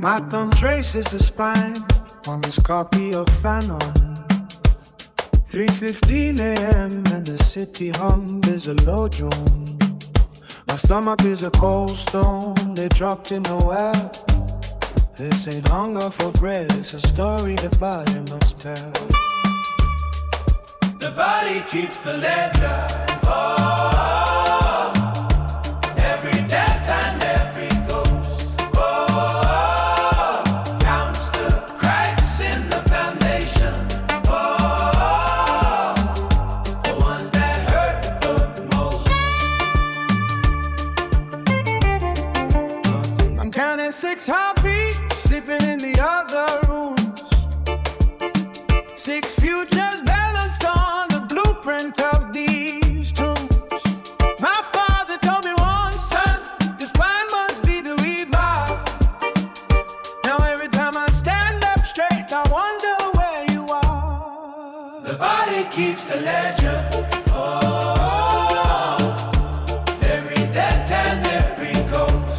My thumb traces the spine on this copy of Fanon. 3:15 a.m. and the city hum is a low drone. My stomach is a cold stone they dropped in the well. This ain't hunger for bread, it's a story the body must tell. The body keeps the ledger. Oh, every death and every ghost. Oh, counts the cracks in the foundation. Oh, the ones that hurt the most. I'm counting 6 heartbeats, sleeping in the other rooms. 6 futures balanced on the blueprint of these tombs. My father told me once, son, your spine must be the rebar. Now every time I stand up straight, I wonder where you are. The body keeps the ledger. Oh, every death and every ghost.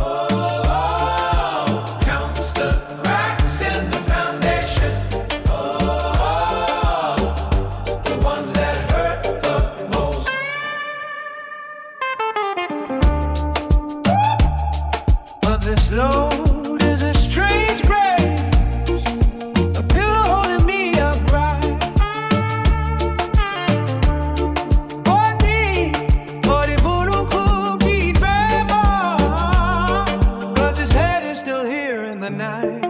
Oh, counts the cracks in the foundation. Oh, the ones that hurt the most. But this load is a strange grace, a pillow holding me upright. But this head is still here in the night,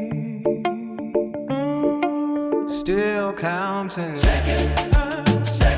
still counting. Second,